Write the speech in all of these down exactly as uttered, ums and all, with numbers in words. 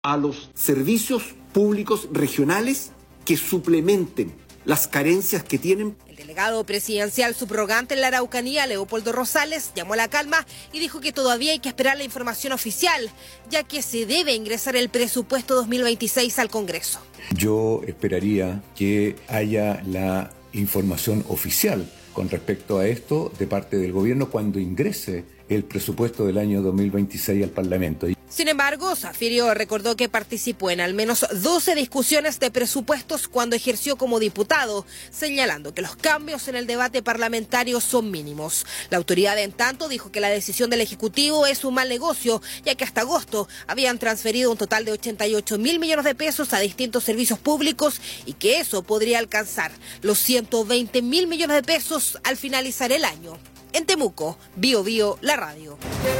a los servicios públicos regionales que suplementen las carencias que tienen. El delegado presidencial subrogante en la Araucanía, Leopoldo Rosales, llamó a la calma y dijo que todavía hay que esperar la información oficial, ya que se debe ingresar el presupuesto dos mil veintiséis al Congreso. Yo esperaría que haya la información oficial con respecto a esto de parte del gobierno cuando ingrese el presupuesto del año dos mil veintiséis al Parlamento. Sin embargo, Zafirio recordó que participó en al menos doce discusiones de presupuestos cuando ejerció como diputado, señalando que los cambios en el debate parlamentario son mínimos. La autoridad, en tanto, dijo que la decisión del Ejecutivo es un mal negocio, ya que hasta agosto habían transferido un total de ochenta y ocho mil millones de pesos a distintos servicios públicos y que eso podría alcanzar los ciento veinte mil millones de pesos al finalizar el año. En Temuco, Bio Bio, la radio.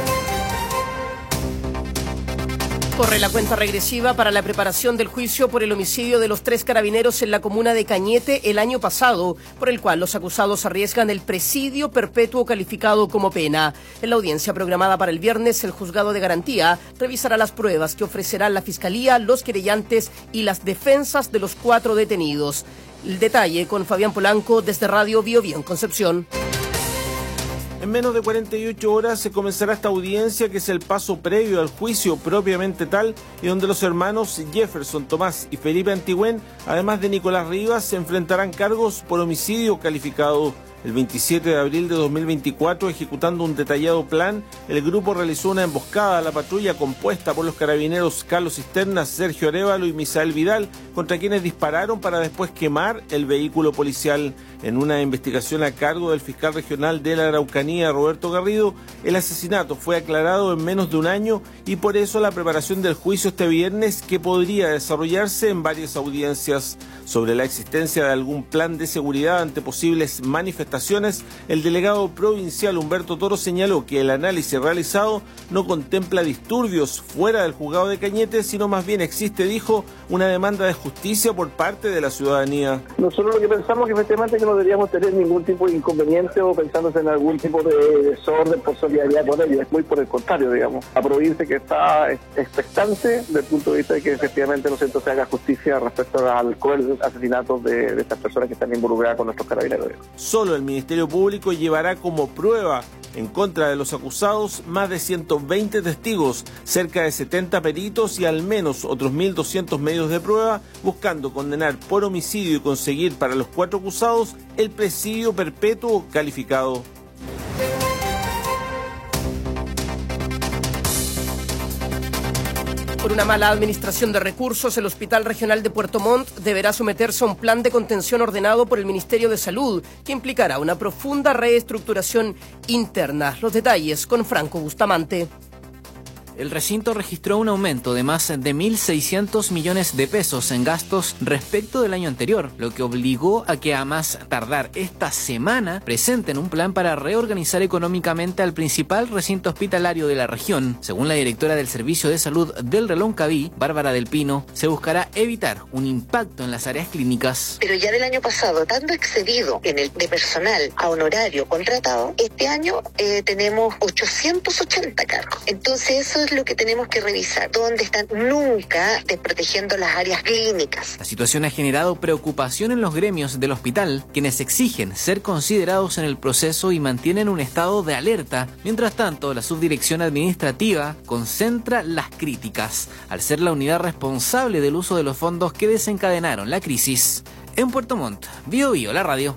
Corre la cuenta regresiva para la preparación del juicio por el homicidio de los tres carabineros en la comuna de Cañete el año pasado, por el cual los acusados arriesgan el presidio perpetuo calificado como pena. En la audiencia programada para el viernes, el juzgado de garantía revisará las pruebas que ofrecerán la Fiscalía, los querellantes y las defensas de los cuatro detenidos. El detalle con Fabián Polanco desde Radio Bio Bio en Concepción. En menos de cuarenta y ocho horas se comenzará esta audiencia, que es el paso previo al juicio propiamente tal, y donde los hermanos Jefferson, Tomás y Felipe Antigüén, además de Nicolás Rivas, se enfrentarán cargos por homicidio calificado. El veintisiete de abril de dos mil veinticuatro, ejecutando un detallado plan, el grupo realizó una emboscada a la patrulla compuesta por los carabineros Carlos Cisternas, Sergio Arévalo y Misael Vidal, contra quienes dispararon para después quemar el vehículo policial. En una investigación a cargo del fiscal regional de la Araucanía, Roberto Garrido, el asesinato fue aclarado en menos de un año y por eso la preparación del juicio este viernes, que podría desarrollarse en varias audiencias. Sobre la existencia de algún plan de seguridad ante posibles manifestaciones, el delegado provincial Humberto Toro señaló que el análisis realizado no contempla disturbios fuera del juzgado de Cañete, sino más bien existe, dijo, una demanda de justicia por parte de la ciudadanía. Nosotros lo que pensamos es que efectivamente que no deberíamos tener ningún tipo de inconveniente o pensándose en algún tipo de desorden por solidaridad con ellos, es muy por el contrario, digamos. La provincia que está expectante desde el punto de vista de que efectivamente no se haga justicia respecto al cruel asesinato de, de estas personas que están involucradas con nuestros carabineros. Solo el Ministerio Público llevará como prueba en contra de los acusados más de ciento veinte testigos, cerca de setenta peritos y al menos otros mil doscientos medios de prueba, buscando condenar por homicidio y conseguir para los cuatro acusados el presidio perpetuo calificado. Por una mala administración de recursos, el Hospital Regional de Puerto Montt deberá someterse a un plan de contención ordenado por el Ministerio de Salud, que implicará una profunda reestructuración interna. Los detalles con Franco Bustamante. El recinto registró un aumento de más de mil seiscientos millones de pesos en gastos respecto del año anterior, lo que obligó a que a más tardar esta semana presenten un plan para reorganizar económicamente al principal recinto hospitalario de la región. Según la directora del Servicio de Salud del Reloncaví, Bárbara del Pino, se buscará evitar un impacto en las áreas clínicas. Pero ya del año pasado, tanto excedido en el de personal a honorario contratado, este año eh, tenemos ochocientos ochenta cargos. Entonces eso es lo que tenemos que revisar, dónde están, nunca desprotegiendo las áreas clínicas. La situación ha generado preocupación en los gremios del hospital, quienes exigen ser considerados en el proceso y mantienen un estado de alerta. Mientras tanto, la subdirección administrativa concentra las críticas, al ser la unidad responsable del uso de los fondos que desencadenaron la crisis. En Puerto Montt, Bio Bio, la radio.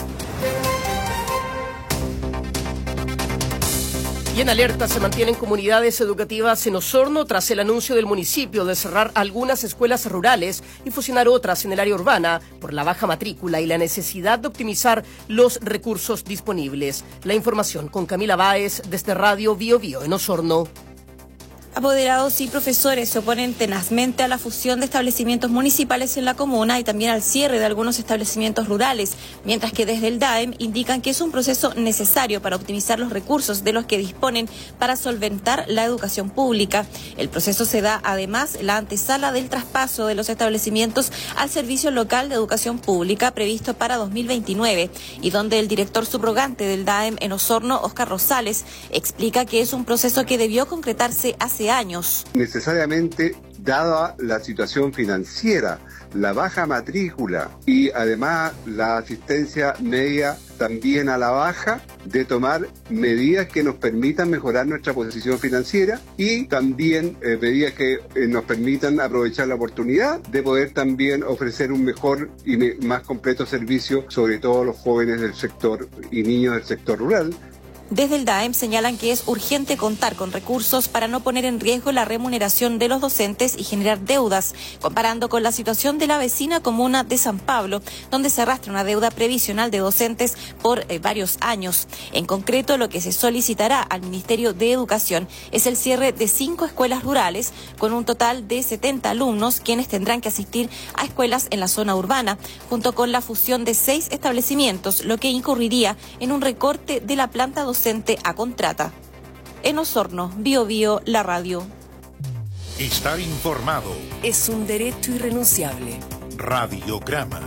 Y en alerta se mantienen comunidades educativas en Osorno tras el anuncio del municipio de cerrar algunas escuelas rurales y fusionar otras en el área urbana por la baja matrícula y la necesidad de optimizar los recursos disponibles. La información con Camila Báez desde Radio Bio Bio en Osorno. Apoderados y profesores se oponen tenazmente a la fusión de establecimientos municipales en la comuna y también al cierre de algunos establecimientos rurales, mientras que desde el D A E M indican que es un proceso necesario para optimizar los recursos de los que disponen para solventar la educación pública. El proceso se da además la antesala del traspaso de los establecimientos al Servicio Local de Educación Pública previsto para dos mil veintinueve y donde el director subrogante del D A E M en Osorno, Óscar Rosales, explica que es un proceso que debió concretarse hace trece años. Necesariamente, dada la situación financiera, la baja matrícula y además la asistencia media también a la baja, de tomar medidas que nos permitan mejorar nuestra posición financiera y también eh, medidas que eh, nos permitan aprovechar la oportunidad de poder también ofrecer un mejor y me, más completo servicio, sobre todo a los jóvenes del sector y niños del sector rural. Desde el D A E M señalan que es urgente contar con recursos para no poner en riesgo la remuneración de los docentes y generar deudas, comparando con la situación de la vecina comuna de San Pablo, donde se arrastra una deuda previsional de docentes por eh, varios años. En concreto, lo que se solicitará al Ministerio de Educación es el cierre de cinco escuelas rurales, con un total de setenta alumnos, quienes tendrán que asistir a escuelas en la zona urbana, junto con la fusión de seis establecimientos, lo que incurriría en un recorte de la planta docente a contrata. En Osorno, Bio Bio, la radio. Estar informado es un derecho irrenunciable. Radiograma.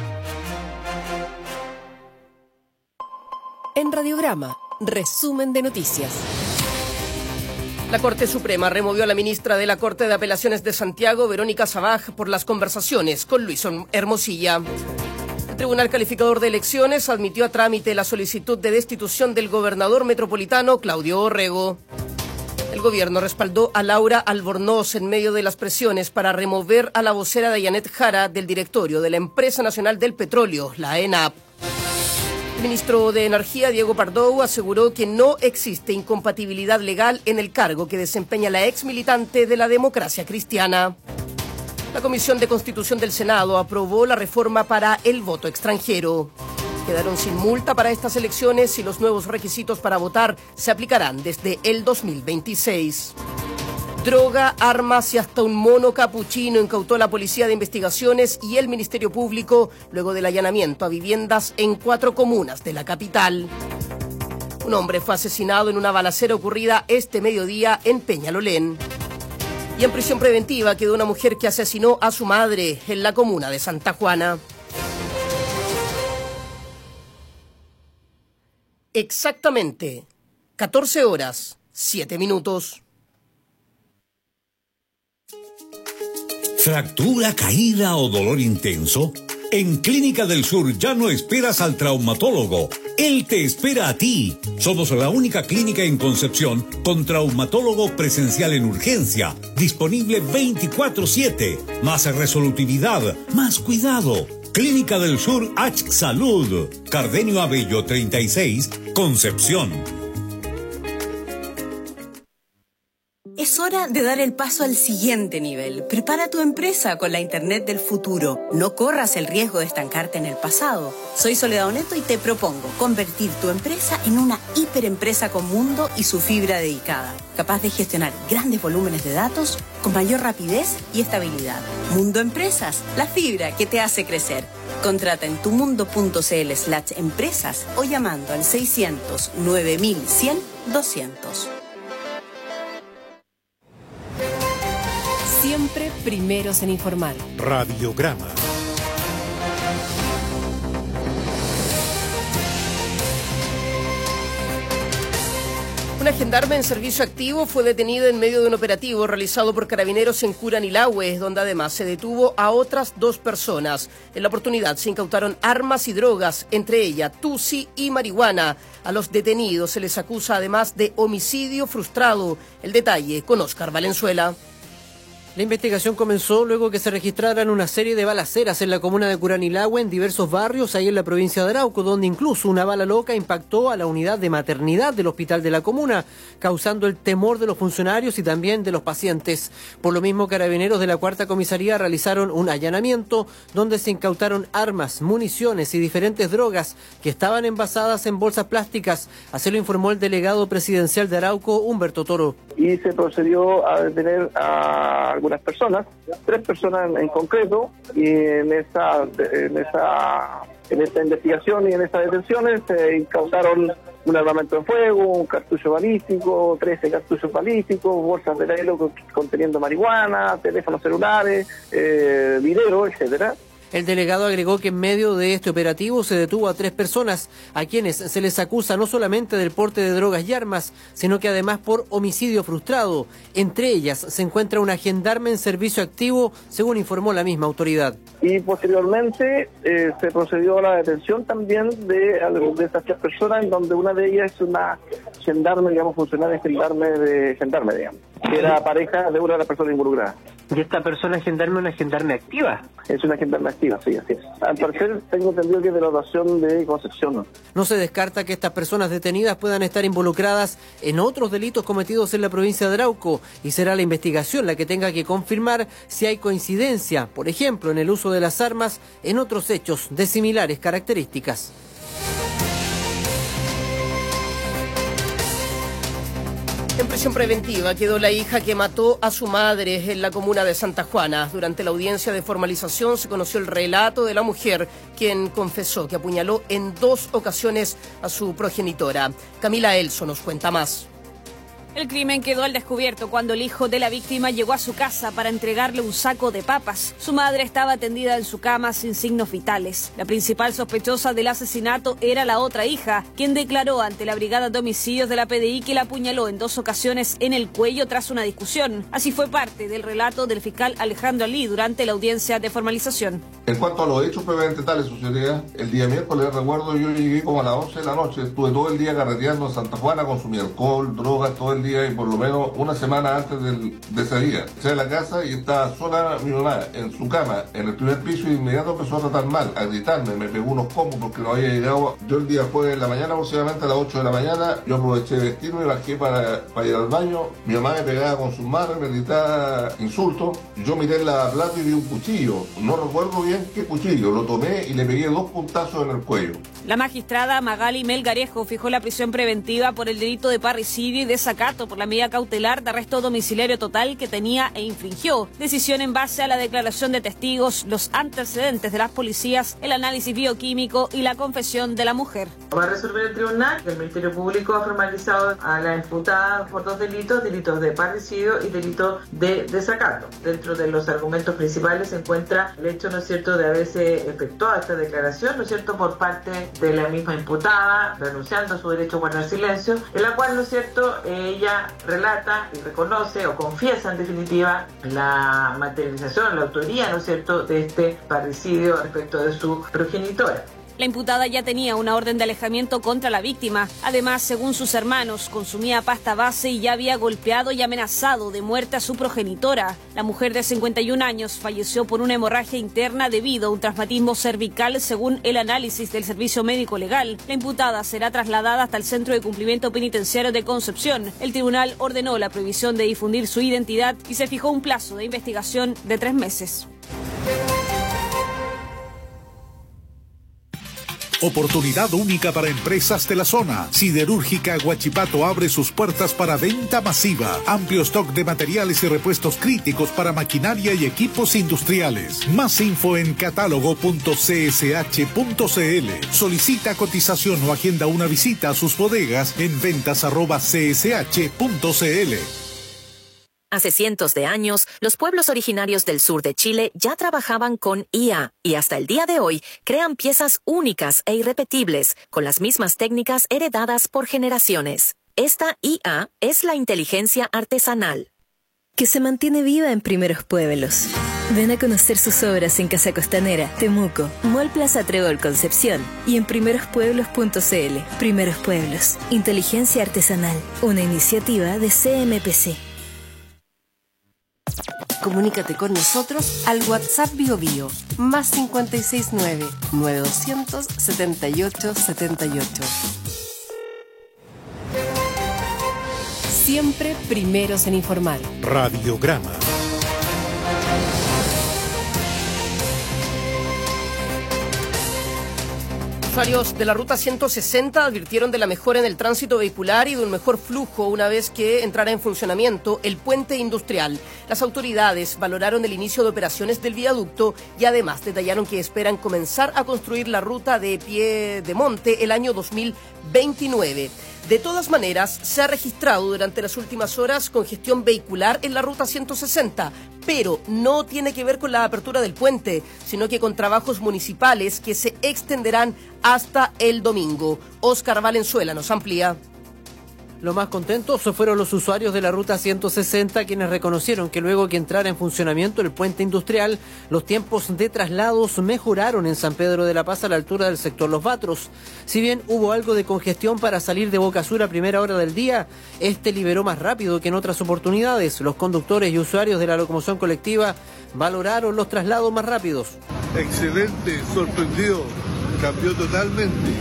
En Radiograma, resumen de noticias. La Corte Suprema removió a la ministra de la Corte de Apelaciones de Santiago, Verónica Sabaj, por las conversaciones con Luis Hermosilla. El Tribunal Calificador de Elecciones admitió a trámite la solicitud de destitución del gobernador metropolitano Claudio Orrego. El gobierno respaldó a Laura Albornoz en medio de las presiones para remover a la vocera Dayanet Jara del directorio de la Empresa Nacional del Petróleo, la ENAP. El ministro de Energía, Diego Pardou, aseguró que no existe incompatibilidad legal en el cargo que desempeña la ex militante de la Democracia Cristiana. La Comisión de Constitución del Senado aprobó la reforma para el voto extranjero. Quedaron sin multa para estas elecciones y los nuevos requisitos para votar se aplicarán desde el dos mil veintiséis. Droga, armas y hasta un mono capuchino incautó la Policía de Investigaciones y el Ministerio Público luego del allanamiento a viviendas en cuatro comunas de la capital. Un hombre fue asesinado en una balacera ocurrida este mediodía en Peñalolén. Y en prisión preventiva quedó una mujer que asesinó a su madre en la comuna de Santa Juana. Exactamente catorce horas, siete minutos. ¿Fractura, caída o dolor intenso? En Clínica del Sur ya no esperas al traumatólogo. Él te espera a ti. Somos la única clínica en Concepción con traumatólogo presencial en urgencia, disponible veinticuatro siete. Más resolutividad, más cuidado. Clínica del Sur H Salud. Cardenio Abello treinta y seis, Concepción. Es hora de dar el paso al siguiente nivel. Prepara tu empresa con la Internet del futuro. No corras el riesgo de estancarte en el pasado. Soy Soledad Oneto y te propongo convertir tu empresa en una hiperempresa con mundo y su fibra dedicada, capaz de gestionar grandes volúmenes de datos con mayor rapidez y estabilidad. Mundo Empresas, la fibra que te hace crecer. Contrata en tumundo.cl slash empresas o llamando al seiscientos, nueve mil cien, doscientos. Siempre primeros en informar. Radiograma. Una gendarme en servicio activo fue detenida en medio de un operativo realizado por carabineros en Curanilahue, donde además se detuvo a otras dos personas. En la oportunidad se incautaron armas y drogas, entre ellas tusi y marihuana. A los detenidos se les acusa además de homicidio frustrado. El detalle con Óscar Valenzuela. La investigación comenzó luego que se registraran una serie de balaceras en la comuna de Curanilahue en diversos barrios ahí en la provincia de Arauco, donde incluso una bala loca impactó a la unidad de maternidad del hospital de la comuna, causando el temor de los funcionarios y también de los pacientes. Por lo mismo, carabineros de la cuarta comisaría realizaron un allanamiento donde se incautaron armas, municiones y diferentes drogas que estaban envasadas en bolsas plásticas. Así lo informó el delegado presidencial de Arauco, Humberto Toro. Y se procedió a detener a algunas personas, tres personas en, en concreto, y en esa, en esa en esta investigación y en estas detenciones se incautaron un armamento de fuego, un cartucho balístico, trece cartuchos balísticos, bolsas de hielo conteniendo marihuana, teléfonos celulares, eh, video, etcétera. El delegado agregó que en medio de este operativo se detuvo a tres personas, a quienes se les acusa no solamente del porte de drogas y armas, sino que además por homicidio frustrado. Entre ellas se encuentra una gendarme en servicio activo, según informó la misma autoridad. Y posteriormente eh, se procedió a la detención también de, de estas tres personas, en donde una de ellas es una gendarme, digamos, funcionaria gendarme de gendarme, digamos, que era pareja de una de las personas involucradas. ¿Y esta persona gendarme es una gendarme activa? Es una gendarme activa, sí, así es. Al parecer tengo entendido que es de la dotación de Concepción, ¿no? No se descarta que estas personas detenidas puedan estar involucradas en otros delitos cometidos en la provincia de Arauco, y será la investigación la que tenga que confirmar si hay coincidencia, por ejemplo, en el uso de las armas en otros hechos de similares características. En prisión preventiva quedó la hija que mató a su madre en la comuna de Santa Juana. Durante la audiencia de formalización se conoció el relato de la mujer, quien confesó que apuñaló en dos ocasiones a su progenitora. Camila Elso nos cuenta más. El crimen quedó al descubierto cuando el hijo de la víctima llegó a su casa para entregarle un saco de papas. Su madre estaba tendida en su cama sin signos vitales. La principal sospechosa del asesinato era la otra hija, quien declaró ante la Brigada de Homicidios de la P D I que la apuñaló en dos ocasiones en el cuello tras una discusión. Así fue parte del relato del fiscal Alejandro Alí durante la audiencia de formalización. En cuanto a los hechos previamente tales sucedía, el día miércoles, recuerdo, yo llegué como a las once de la noche, estuve todo el día carreteando en Santa Juana, consumí alcohol, drogas, todo el día, y por lo menos una semana antes del, de ese día. Salí de la casa y estaba sola mi mamá en su cama, en el primer piso, y de inmediato empezó a tratar mal, a gritarme, me pegó unos combos porque no había llegado. Yo el día jueves en la mañana, aproximadamente a las ocho de la mañana, yo aproveché de vestirme y bajé para, para ir al baño. Mi mamá me pegaba con sus manos, me gritaba insultos. Yo miré en la plata y vi un cuchillo. No recuerdo bien qué cuchillo. Lo tomé y le pegué dos puntazos en el cuello. La magistrada Magali Melgarejo fijó la prisión preventiva por el delito de parricidio y desacato por la medida cautelar de arresto domiciliario total que tenía e infringió. Decisión en base a la declaración de testigos, los antecedentes de las policías, el análisis bioquímico y la confesión de la mujer. Va a resolver el tribunal que el Ministerio Público ha formalizado a la imputada por dos delitos, delitos de parricidio y delito de desacato. Dentro de los argumentos principales se encuentra el hecho, ¿no es cierto?, de haberse efectuado esta declaración, ¿no es cierto?, por parte de la misma imputada, renunciando a su derecho a guardar silencio, en la cual, ¿no es cierto?, ella relata y reconoce o confiesa en definitiva la materialización, la autoría, ¿no es cierto?, de este parricidio respecto de su progenitora. La imputada ya tenía una orden de alejamiento contra la víctima. Además, según sus hermanos, consumía pasta base y ya había golpeado y amenazado de muerte a su progenitora. La mujer de cincuenta y un años falleció por una hemorragia interna debido a un traumatismo cervical, según el análisis del Servicio Médico Legal. La imputada será trasladada hasta el Centro de Cumplimiento Penitenciario de Concepción. El tribunal ordenó la prohibición de difundir su identidad y se fijó un plazo de investigación de tres meses. Oportunidad única para empresas de la zona. Siderúrgica Huachipato abre sus puertas para venta masiva. Amplio stock de materiales y repuestos críticos para maquinaria y equipos industriales. Más info en catálogo punto c s h punto c l. Solicita cotización o agenda una visita a sus bodegas en ventas arroba c s h punto c l. Hace cientos de años, los pueblos originarios del sur de Chile ya trabajaban con I A y hasta el día de hoy crean piezas únicas e irrepetibles con las mismas técnicas heredadas por generaciones. Esta I A es la inteligencia artesanal, que se mantiene viva en primeros pueblos. Ven a conocer sus obras en Casa Costanera, Temuco, Mall Plaza Trébol Concepción y en primeros pueblos punto c l. Primeros Pueblos, inteligencia artesanal, una iniciativa de C M P C. Comunícate con nosotros al WhatsApp Bio Bio, más cincuenta y seis nueve, nueve doscientos, setenta y ocho setenta y ocho. Siempre primeros en informar. Radiograma. Usuarios de la ruta ciento sesenta advirtieron de la mejora en el tránsito vehicular y de un mejor flujo una vez que entrara en funcionamiento el puente industrial. Las autoridades valoraron el inicio de operaciones del viaducto y además detallaron que esperan comenzar a construir la ruta de pie de monte el año dos mil veintinueve. De todas maneras, se ha registrado durante las últimas horas congestión vehicular en la ruta ciento sesenta, pero no tiene que ver con la apertura del puente, sino que con trabajos municipales que se extenderán hasta el domingo. Óscar Valenzuela nos amplía. Los más contentos fueron los usuarios de la ruta ciento sesenta, quienes reconocieron que luego que entrara en funcionamiento el puente industrial, los tiempos de traslados mejoraron en San Pedro de la Paz a la altura del sector Los Batros. Si bien hubo algo de congestión para salir de Boca Sur a primera hora del día, este liberó más rápido que en otras oportunidades. Los conductores y usuarios de la locomoción colectiva valoraron los traslados más rápidos. Excelente, sorprendido, cambió totalmente.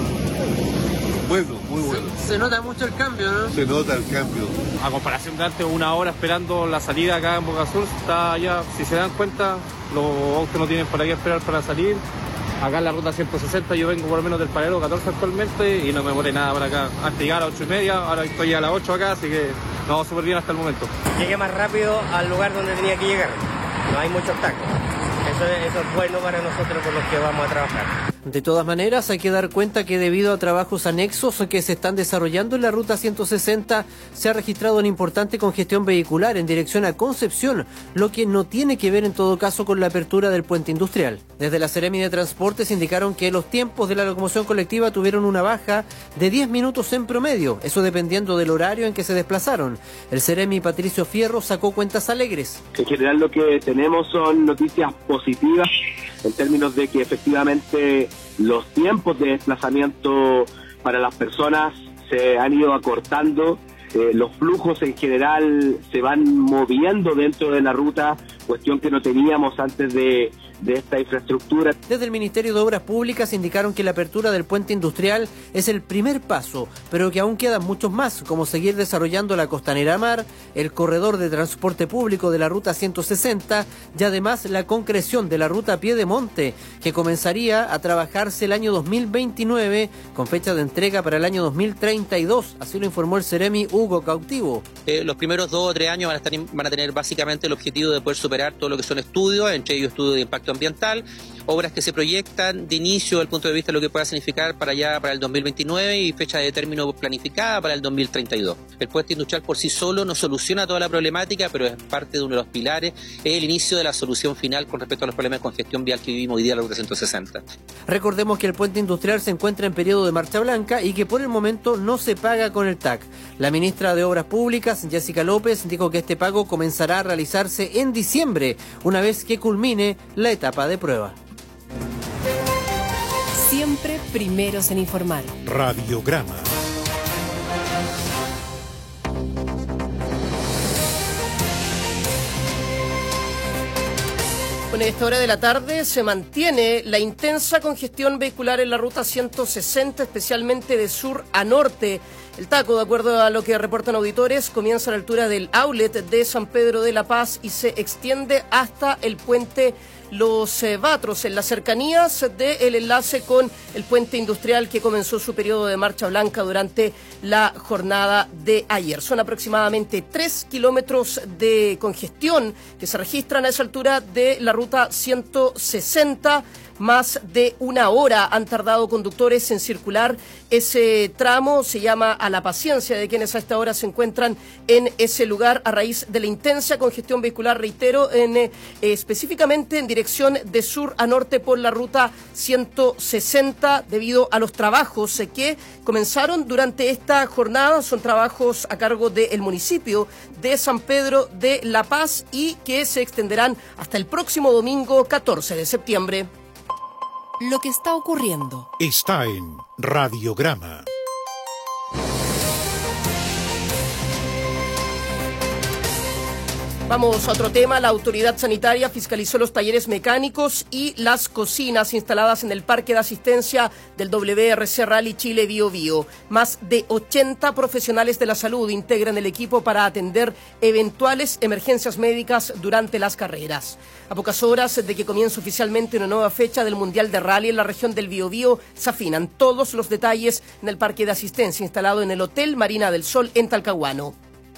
Bueno, muy bueno. Se, se nota mucho el cambio, ¿no? Se nota el cambio. A comparación de antes, una hora esperando la salida acá en Boca Sur, está ya, si se dan cuenta, los autos no tienen para qué esperar para salir. Acá en la ruta ciento sesenta yo vengo por lo menos del paralelo catorce actualmente y no me demoré nada para acá. Antes de llegar a las ocho y media, ahora estoy a las ocho acá, así que nos vamos súper bien hasta el momento. Llegué más rápido al lugar donde tenía que llegar, no hay mucho obstáculo. Eso, eso es bueno para nosotros con los que vamos a trabajar. De todas maneras, hay que dar cuenta que debido a trabajos anexos que se están desarrollando en la ruta ciento sesenta, se ha registrado una importante congestión vehicular en dirección a Concepción, lo que no tiene que ver en todo caso con la apertura del puente industrial. Desde la Seremi de Transportes indicaron que los tiempos de la locomoción colectiva tuvieron una baja de diez minutos en promedio, eso dependiendo del horario en que se desplazaron. El Seremi Patricio Fierro sacó cuentas alegres. En general lo que tenemos son noticias positivas en términos de que efectivamente los tiempos de desplazamiento para las personas se han ido acortando, eh, los flujos en general se van moviendo dentro de la ruta, cuestión que no teníamos antes de, de esta infraestructura. Desde el Ministerio de Obras Públicas indicaron que la apertura del puente industrial es el primer paso, pero que aún quedan muchos más, como seguir desarrollando la Costanera Mar, el corredor de transporte público de la ruta ciento sesenta y además la concreción de la ruta Piedemonte, que comenzaría a trabajarse el año dos mil veintinueve con fecha de entrega para el año dos mil treinta y dos, así lo informó el Seremi Hugo Cautivo. Eh, los primeros dos o tres años van a, estar, van a tener básicamente el objetivo de poder superar todo lo que son estudios, entre ellos estudios de impacto ambiental, obras que se proyectan de inicio desde el punto de vista de lo que pueda significar para allá, para el dos mil veintinueve y fecha de término planificada para el dos mil treinta y dos. El puente industrial por sí solo no soluciona toda la problemática, pero es parte de uno de los pilares, es el inicio de la solución final con respecto a los problemas de congestión vial que vivimos hoy día en la ruta ciento sesenta. Recordemos que el puente industrial se encuentra en periodo de marcha blanca y que por el momento no se paga con el T A C. La ministra de Obras Públicas, Jessica López, dijo que este pago comenzará a realizarse en diciembre, una vez que culmine la etapa de prueba. Siempre primeros en informar. Radiograma. Bueno, a esta hora de la tarde se mantiene la intensa congestión vehicular en la ruta ciento sesenta, especialmente de sur a norte. El taco, de acuerdo a lo que reportan auditores, comienza a la altura del outlet de San Pedro de la Paz y se extiende hasta el puente Los Batros, en las cercanías del enlace con el puente industrial que comenzó su periodo de marcha blanca durante la jornada de ayer. Son aproximadamente tres kilómetros de congestión que se registran a esa altura de la ruta ciento sesenta. Más de una hora han tardado conductores en circular ese tramo. Se llama a la paciencia de quienes a esta hora se encuentran en ese lugar a raíz de la intensa congestión vehicular, reitero, en, eh, específicamente en dirección de sur a norte por la ruta ciento sesenta debido a los trabajos eh, que comenzaron durante esta jornada. Son trabajos a cargo del municipio de San Pedro de la Paz y que se extenderán hasta el próximo domingo catorce de septiembre. Lo que está ocurriendo está en Radiograma. Vamos a otro tema. La autoridad sanitaria fiscalizó los talleres mecánicos y las cocinas instaladas en el parque de asistencia del W R C Rally Chile Bio Bio. Más de ochenta profesionales de la salud integran el equipo para atender eventuales emergencias médicas durante las carreras. A pocas horas de que comience oficialmente una nueva fecha del Mundial de Rally en la región del Bio Bio, se afinan todos los detalles en el parque de asistencia instalado en el Hotel Marina del Sol en Talcahuano.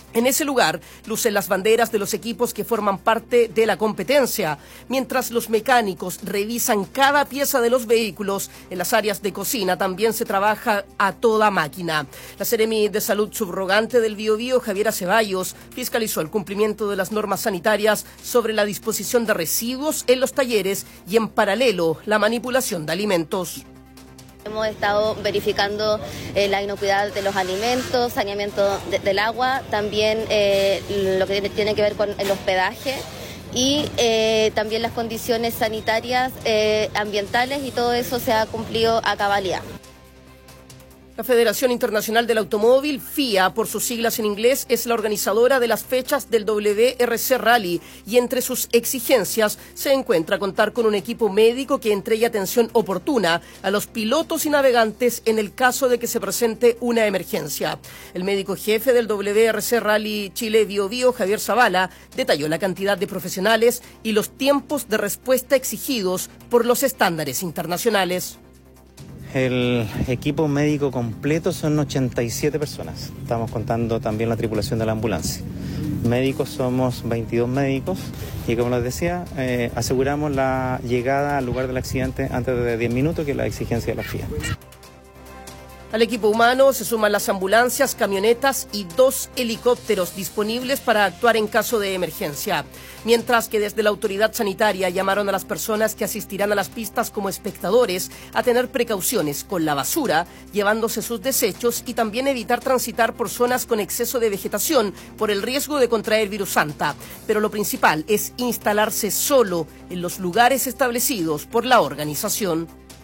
En ese lugar lucen las banderas de los equipos que forman parte de la competencia, mientras los mecánicos revisan cada pieza de los vehículos. En las áreas de cocina también se trabaja a toda máquina. La Seremi de Salud subrogante del Biobío, Javiera Ceballos, fiscalizó el cumplimiento de las normas sanitarias sobre la disposición de residuos en los talleres y, en paralelo, la manipulación de alimentos. Hemos estado verificando eh, la inocuidad de los alimentos, saneamiento de, del agua, también eh, lo que tiene que ver con el hospedaje y eh, también las condiciones sanitarias, eh, ambientales, y todo eso se ha cumplido a cabalidad. La Federación Internacional del Automóvil, F I A, por sus siglas en inglés, es la organizadora de las fechas del W R C Rally y entre sus exigencias se encuentra contar con un equipo médico que entregue atención oportuna a los pilotos y navegantes en el caso de que se presente una emergencia. El médico jefe del W R C Rally Chile Biobío, Javier Zavala, detalló la cantidad de profesionales y los tiempos de respuesta exigidos por los estándares internacionales. El equipo médico completo son ochenta y siete personas. Estamos contando también la tripulación de la ambulancia. Médicos somos veintidós médicos y, como les decía, eh, aseguramos la llegada al lugar del accidente antes de diez minutos, que es la exigencia de la F I A. Al equipo humano se suman las ambulancias, camionetas y dos helicópteros disponibles para actuar en caso de emergencia. Mientras que desde la autoridad sanitaria llamaron a las personas que asistirán a las pistas como espectadores a tener precauciones con la basura, llevándose sus desechos, y también evitar transitar por zonas con exceso de vegetación por el riesgo de contraer virus Santa. Pero lo principal es instalarse solo en los lugares establecidos por la organización.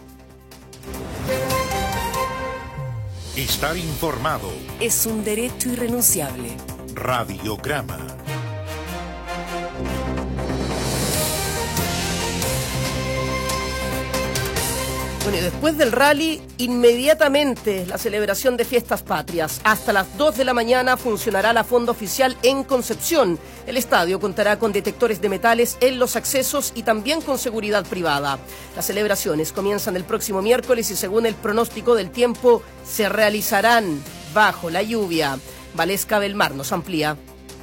Estar informado es un derecho irrenunciable. Radiograma. Bueno, y después del rally, inmediatamente la celebración de fiestas patrias. Hasta las dos de la mañana funcionará la fonda oficial en Concepción. El estadio contará con detectores de metales en los accesos y también con seguridad privada. Las celebraciones comienzan el próximo miércoles y, según el pronóstico del tiempo, se realizarán bajo la lluvia. Valesca Belmar nos amplía.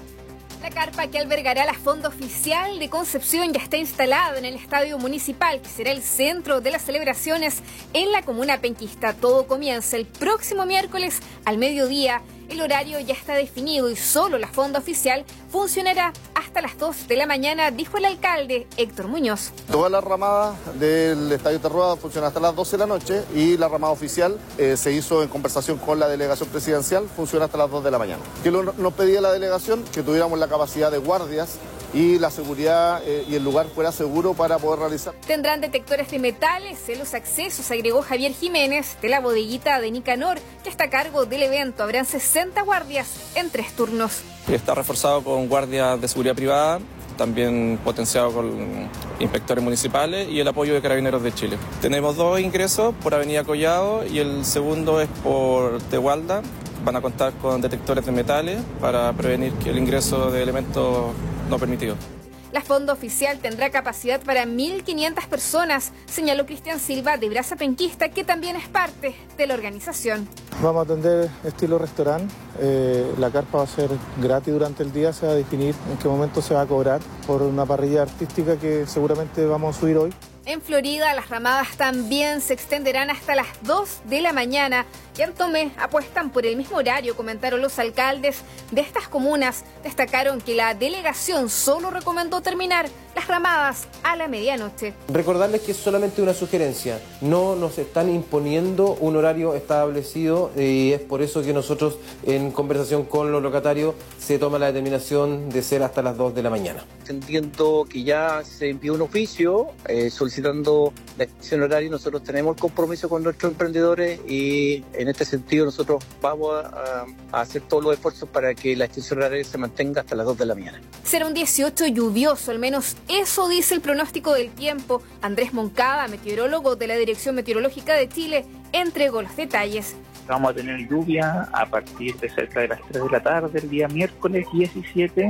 La carpa que albergará la fonda oficial de Concepción ya está instalada en el Estadio Municipal, que será el centro de las celebraciones en la comuna penquista. Todo comienza el próximo miércoles al mediodía. El horario ya está definido y solo la fonda oficial funcionará hasta las dos de la mañana, dijo el alcalde Héctor Muñoz. Toda la ramada del Estadio Terruada funciona hasta las doce de la noche y la ramada oficial eh, se hizo en conversación con la delegación presidencial, funciona hasta las dos de la mañana. ¿Qué nos pedía la delegación? Que tuviéramos la capacidad de guardias y la seguridad eh, y el lugar fuera seguro para poder realizar. Tendrán detectores de metales en los accesos, agregó Javier Jiménez, de la bodeguita de Nicanor, que está a cargo del evento. Habrán sesenta guardias en tres turnos. Está reforzado con guardias de seguridad privada, también potenciado con inspectores municipales y el apoyo de Carabineros de Chile. Tenemos dos ingresos por Avenida Collado y el segundo es por Tehualda. Van a contar con detectores de metales para prevenir el ingreso de elementos no permitidos. La fonda oficial tendrá capacidad para mil quinientas personas, señaló Cristian Silva, de Brasa Penquista, que también es parte de la organización. Vamos a atender estilo restaurante. Eh, la carpa va a ser gratis durante el día. Se va a definir en qué momento se va a cobrar por una parrilla artística que seguramente vamos a subir hoy. En Florida, las ramadas también se extenderán hasta las dos de la mañana. Y en Tomé apuestan por el mismo horario, comentaron los alcaldes de estas comunas. Destacaron que la delegación solo recomendó terminar las ramadas a la medianoche. Recordarles que es solamente una sugerencia, no nos están imponiendo un horario establecido y es por eso que nosotros, en conversación con los locatarios, se toma la determinación de ser hasta las dos de la mañana. Entiendo que ya se envió un oficio eh, solicitando la extensión horaria. Nosotros tenemos el compromiso con nuestros emprendedores y en este sentido nosotros vamos a, a hacer todos los esfuerzos para que la extensión horaria se mantenga hasta las dos de la mañana. Será un dieciocho lluvioso, al menos eso dice el pronóstico del tiempo. Andrés Moncada, meteorólogo de la Dirección Meteorológica de Chile, entregó los detalles. Vamos a tener lluvia a partir de cerca de las tres de la tarde el día miércoles diecisiete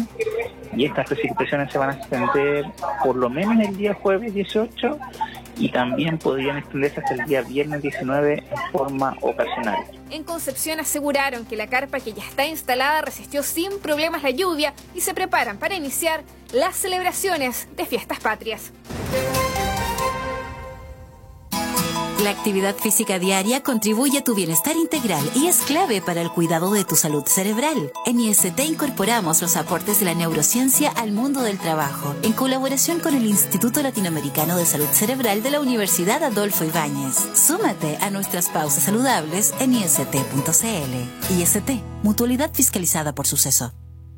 y estas precipitaciones se van a extender por lo menos el día jueves dieciocho y también podrían extenderse hasta el día viernes diecinueve en forma ocasional. En Concepción aseguraron que la carpa que ya está instalada resistió sin problemas la lluvia y se preparan para iniciar las celebraciones de fiestas patrias. La actividad física diaria contribuye a tu bienestar integral y es clave para el cuidado de tu salud cerebral. En I S T incorporamos los aportes de la neurociencia al mundo del trabajo, en colaboración con el Instituto Latinoamericano de Salud Cerebral de la Universidad Adolfo Ibáñez. Súmate a nuestras pausas saludables en I S T punto C L. I S T, mutualidad fiscalizada por Suceso.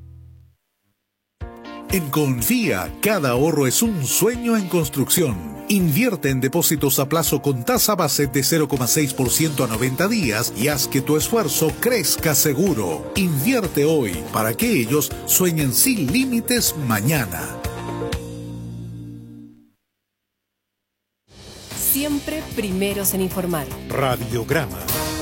En Confía, cada ahorro es un sueño en construcción. Invierte en depósitos a plazo con tasa base de cero coma seis por ciento a noventa días y haz que tu esfuerzo crezca seguro. Invierte hoy para que ellos sueñen sin límites mañana. Siempre primeros en informar. Radiograma.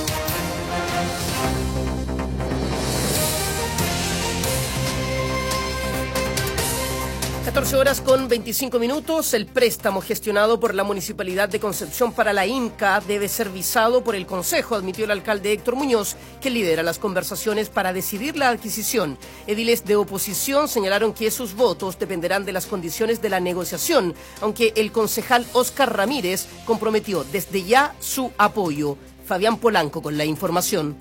catorce horas con veinticinco minutos. El préstamo gestionado por la Municipalidad de Concepción para la INCA debe ser visado por el Consejo, admitió el alcalde Héctor Muñoz, que lidera las conversaciones para decidir la adquisición. Ediles de oposición señalaron que sus votos dependerán de las condiciones de la negociación, aunque el concejal Óscar Ramírez comprometió desde ya su apoyo. Fabián Polanco con la información.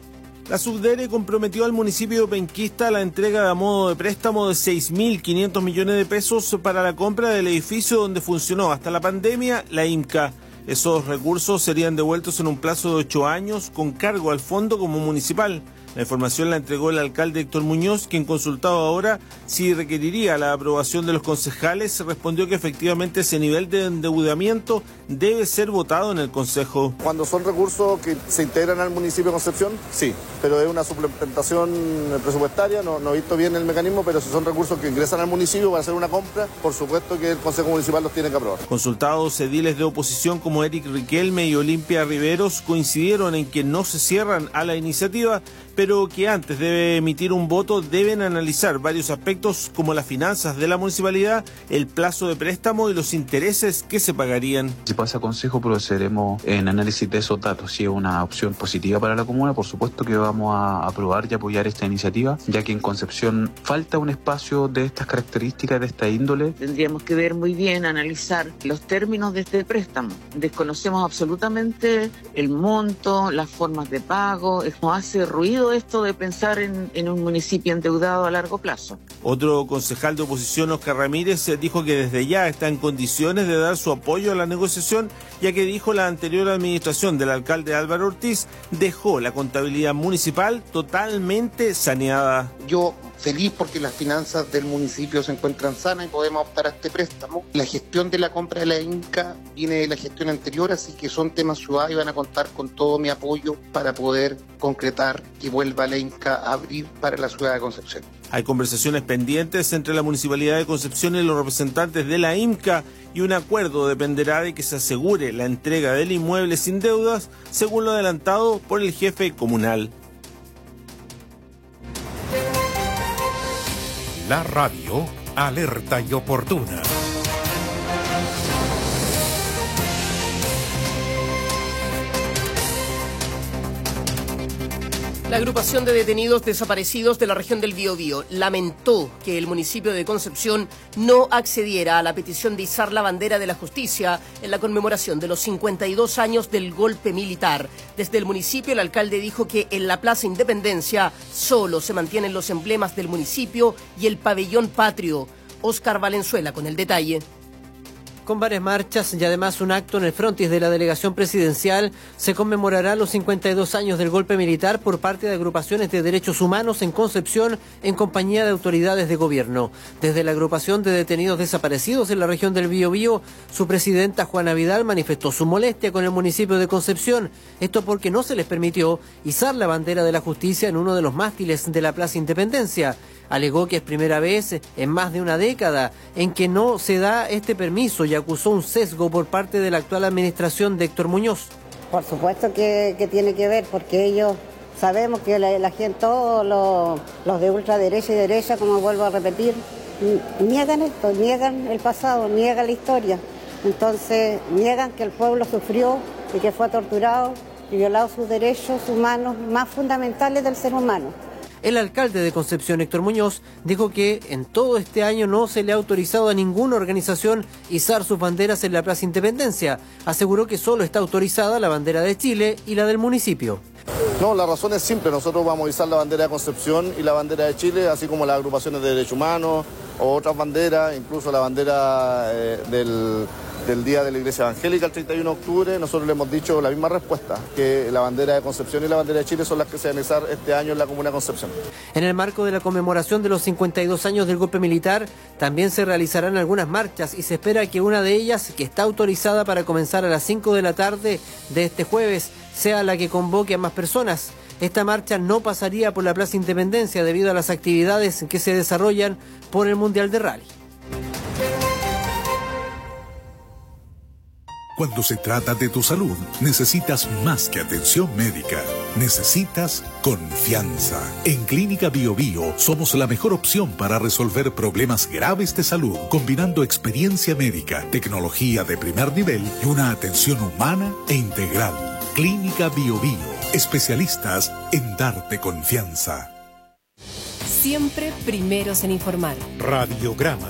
La Subdere comprometió al municipio penquista la entrega a modo de préstamo de seis mil quinientos millones de pesos para la compra del edificio donde funcionó hasta la pandemia la INCA. Esos recursos serían devueltos en un plazo de ocho años con cargo al fondo como municipal. La información la entregó el alcalde Héctor Muñoz, quien, consultado ahora si requeriría la aprobación de los concejales, respondió que efectivamente ese nivel de endeudamiento debe ser votado en el Consejo. Cuando son recursos que se integran al municipio de Concepción, sí, pero es una suplementación presupuestaria, no, no he visto bien el mecanismo, pero si son recursos que ingresan al municipio para hacer una compra, por supuesto que el Consejo Municipal los tiene que aprobar. Consultados, ediles de oposición como Eric Riquelme y Olimpia Riveros coincidieron en que no se cierran a la iniciativa, pero que antes de emitir un voto deben analizar varios aspectos como las finanzas de la municipalidad, el plazo de préstamo y los intereses que se pagarían. Si pasa a consejo, procederemos en análisis de esos datos. Si es una opción positiva para la comuna, por supuesto que vamos a aprobar y apoyar esta iniciativa, ya que en Concepción falta un espacio de estas características, de esta índole. Tendríamos que ver muy bien, analizar los términos de este préstamo. Desconocemos absolutamente el monto, las formas de pago. Nos hace ruido esto de pensar en, en un municipio endeudado a largo plazo. Otro concejal de oposición, Óscar Ramírez, dijo que desde ya está en condiciones de dar su apoyo a la negociación, ya que dijo la anterior administración del alcalde Álvaro Ortiz dejó la contabilidad municipal totalmente saneada. Yo feliz porque las finanzas del municipio se encuentran sanas y podemos optar a este préstamo. La gestión de la compra de la INCA viene de la gestión anterior, así que son temas ciudad y van a contar con todo mi apoyo para poder concretar que vuelva la INCA a abrir para la ciudad de Concepción. Hay conversaciones pendientes entre la Municipalidad de Concepción y los representantes de la INCA y un acuerdo dependerá de que se asegure la entrega del inmueble sin deudas, según lo adelantado por el jefe comunal. La radio, alerta y oportuna. La agrupación de detenidos desaparecidos de la región del Biobío lamentó que el municipio de Concepción no accediera a la petición de izar la bandera de la justicia en la conmemoración de los cincuenta y dos años del golpe militar. Desde el municipio, el alcalde dijo que en la Plaza Independencia solo se mantienen los emblemas del municipio y el pabellón patrio. Óscar Valenzuela con el detalle. Con varias marchas y además un acto en el frontis de la delegación presidencial, se conmemorará los cincuenta y dos años del golpe militar por parte de agrupaciones de derechos humanos en Concepción en compañía de autoridades de gobierno. Desde la agrupación de detenidos desaparecidos en la región del Biobío, su presidenta Juana Vidal manifestó su molestia con el municipio de Concepción, esto porque no se les permitió izar la bandera de la justicia en uno de los mástiles de la Plaza Independencia. Alegó que es primera vez en más de una década en que no se da este permiso y acusó un sesgo por parte de la actual administración de Héctor Muñoz. Por supuesto que, que tiene que ver, porque ellos sabemos que la, la gente, todos los, los de ultraderecha y derecha, como vuelvo a repetir, niegan esto, niegan el pasado, niegan la historia. Entonces niegan que el pueblo sufrió y que fue torturado violado sus derechos humanos más fundamentales del ser humano. El alcalde de Concepción, Héctor Muñoz, dijo que en todo este año no se le ha autorizado a ninguna organización izar sus banderas en la Plaza Independencia. Aseguró que solo está autorizada la bandera de Chile y la del municipio. No, la razón es simple. Nosotros vamos a izar la bandera de Concepción y la bandera de Chile, así como las agrupaciones de derechos humanos o otras banderas, incluso la bandera eh, del... del Día de la Iglesia Evangélica el treinta y uno de octubre. Nosotros le hemos dicho la misma respuesta, que la bandera de Concepción y la bandera de Chile son las que se van a izar este año en la Comuna de Concepción. En el marco de la conmemoración de los cincuenta y dos años del golpe militar, también se realizarán algunas marchas y se espera que una de ellas, que está autorizada para comenzar a las cinco de la tarde de este jueves, sea la que convoque a más personas. Esta marcha no pasaría por la Plaza Independencia debido a las actividades que se desarrollan por el Mundial de Rally. Cuando se trata de tu salud, necesitas más que atención médica. Necesitas confianza. En Clínica Bio Bio somos la mejor opción para resolver problemas graves de salud, combinando experiencia médica, tecnología de primer nivel y una atención humana e integral. Clínica Bio Bio, especialistas en darte confianza. Siempre primeros en informar. Radiograma.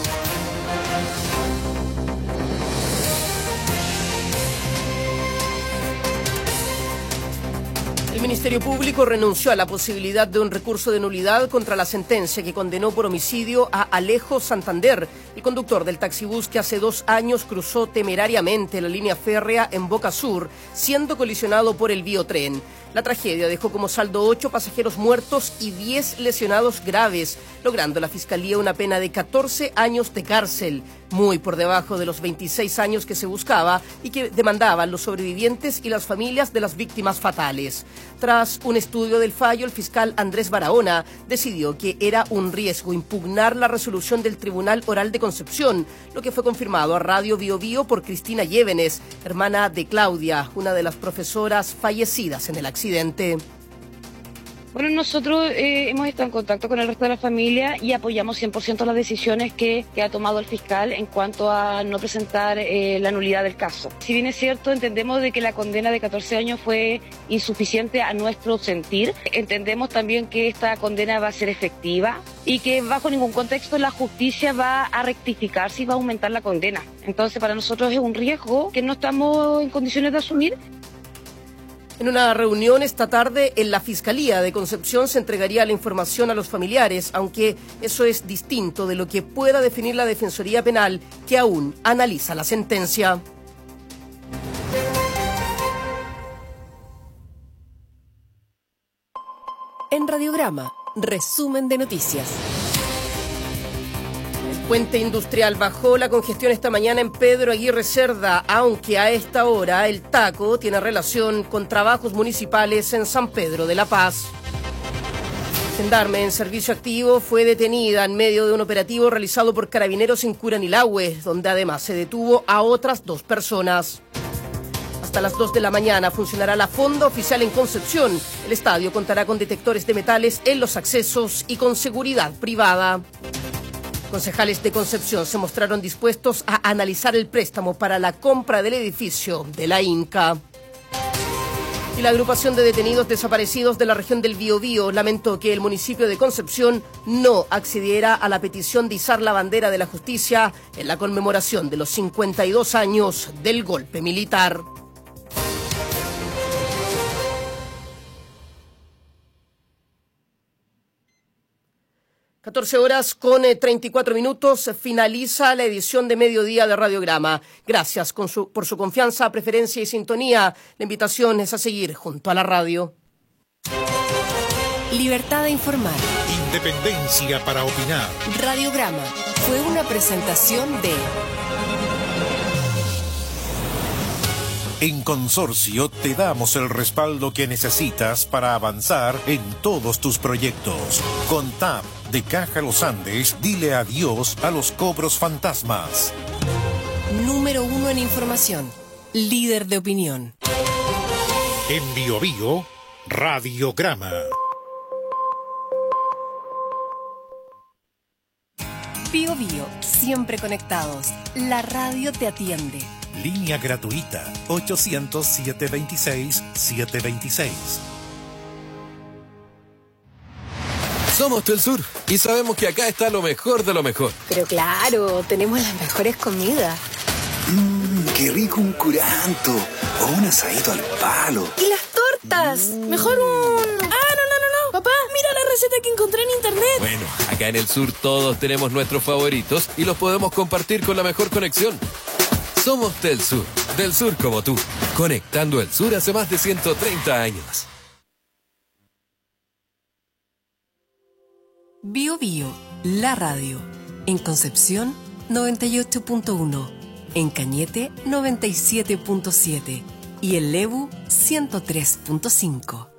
El Ministerio Público renunció a la posibilidad de un recurso de nulidad contra la sentencia que condenó por homicidio a Alejo Santander, el conductor del taxibús que hace dos años cruzó temerariamente la línea férrea en Boca Sur, siendo colisionado por el biotren. La tragedia dejó como saldo ocho pasajeros muertos y diez lesionados graves, logrando la Fiscalía una pena de catorce años de cárcel, muy por debajo de los veintiséis años que se buscaba y que demandaban los sobrevivientes y las familias de las víctimas fatales. Tras un estudio del fallo, el fiscal Andrés Barahona decidió que era un riesgo impugnar la resolución del Tribunal Oral de Concepción, lo que fue confirmado a Radio Bio Bio por Cristina Llévenes, hermana de Claudia, una de las profesoras fallecidas en el accidente. Bueno, nosotros eh, hemos estado en contacto con el resto de la familia y apoyamos cien por ciento las decisiones que, que ha tomado el fiscal en cuanto a no presentar eh, la nulidad del caso. Si bien es cierto, entendemos de que la condena de catorce años fue insuficiente a nuestro sentir. Entendemos también que esta condena va a ser efectiva y que bajo ningún contexto la justicia va a rectificar si va a aumentar la condena. Entonces, para nosotros es un riesgo que no estamos en condiciones de asumir. En una reunión esta tarde en la Fiscalía de Concepción se entregaría la información a los familiares, aunque eso es distinto de lo que pueda definir la Defensoría Penal, que aún analiza la sentencia. En Radiograma, resumen de noticias. Puente Industrial bajó la congestión esta mañana en Pedro Aguirre Cerda, aunque a esta hora el taco tiene relación con trabajos municipales en San Pedro de la Paz. Gendarme en servicio activo fue detenida en medio de un operativo realizado por carabineros en Curanilahue, donde además se detuvo a otras dos personas. Hasta las dos de la mañana funcionará la fonda oficial en Concepción. El estadio contará con detectores de metales en los accesos y con seguridad privada. Concejales de Concepción se mostraron dispuestos a analizar el préstamo para la compra del edificio de la Inca. Y la agrupación de detenidos desaparecidos de la región del Biobío lamentó que el municipio de Concepción no accediera a la petición de izar la bandera de la justicia en la conmemoración de los cincuenta y dos años del golpe militar. catorce horas con treinta y cuatro minutos, finaliza la edición de mediodía de Radiograma. Gracias con su, por su confianza, preferencia y sintonía. La invitación es a seguir junto a la radio. Libertad de informar. Independencia para opinar. Radiograma fue una presentación de... En Consorcio te damos el respaldo que necesitas para avanzar en todos tus proyectos. Con T A P de Caja Los Andes, dile adiós a los cobros fantasmas. Número uno en información. Líder de opinión. En Bio Bio, Radiograma. Bio Bio, siempre conectados. La radio te atiende. Línea gratuita ochocientos, setecientos veintiséis, setecientos veintiséis. Somos Telsur y sabemos que acá está lo mejor de lo mejor. Pero claro, tenemos las mejores comidas. Mmm, qué rico un curanto o un asadito al palo. ¿Y las tortas? Mm. Mejor un... Ah, no, no, no, no. Papá, mira la receta que encontré en internet. Bueno, acá en el sur todos tenemos nuestros favoritos y los podemos compartir con la mejor conexión. Somos Telsur, del sur como tú, conectando el sur hace más de ciento treinta años. Bio Bio, la radio. En Concepción, noventa y ocho punto uno. En Cañete, noventa y siete punto siete. Y en Lebu, ciento tres punto cinco.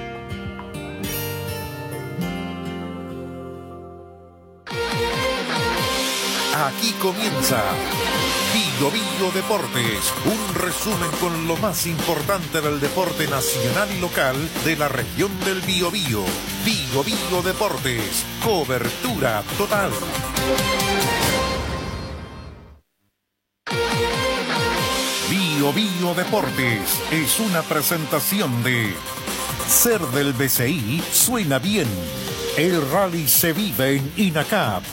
Aquí comienza Bio Bio Deportes, un resumen con lo más importante del deporte nacional y local de la región del Biobío. Bio Bio Deportes, cobertura total. Bio Bio Deportes es una presentación de Ser del B C I suena bien. El rally se vive en INACAP.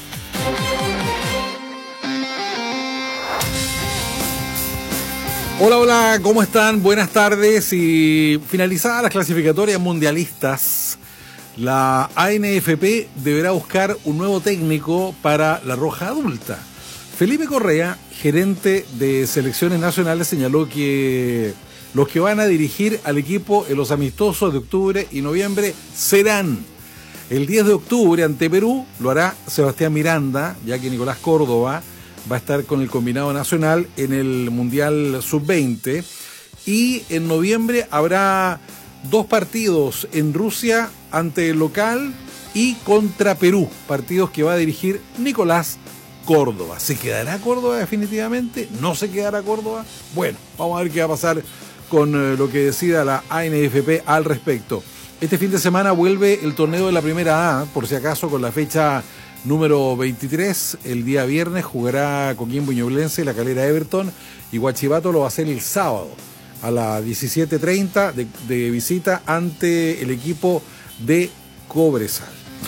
Hola, hola, ¿cómo están? Buenas tardes. Y finalizadas las clasificatorias mundialistas, la A N F P deberá buscar un nuevo técnico para la Roja Adulta. Felipe Correa, gerente de selecciones nacionales, señaló que los que van a dirigir al equipo en los amistosos de octubre y noviembre serán: el diez de octubre ante Perú, lo hará Sebastián Miranda, ya que Nicolás Córdoba va a estar con el combinado nacional en el Mundial sub veinte. Y en noviembre habrá dos partidos en Rusia ante el local y contra Perú, partidos que va a dirigir Nicolás Córdoba. ¿Se quedará Córdoba definitivamente? ¿No se quedará Córdoba? Bueno, vamos a ver qué va a pasar con eh, lo que decida la A N F P al respecto. Este fin de semana vuelve el torneo de la Primera A, por si acaso, con la fecha número veintitrés. El día viernes jugará Coquimbo Ñublense, La Calera Everton, y Huachipato lo va a hacer el sábado a las diecisiete treinta de, de visita ante el equipo de Cobresal.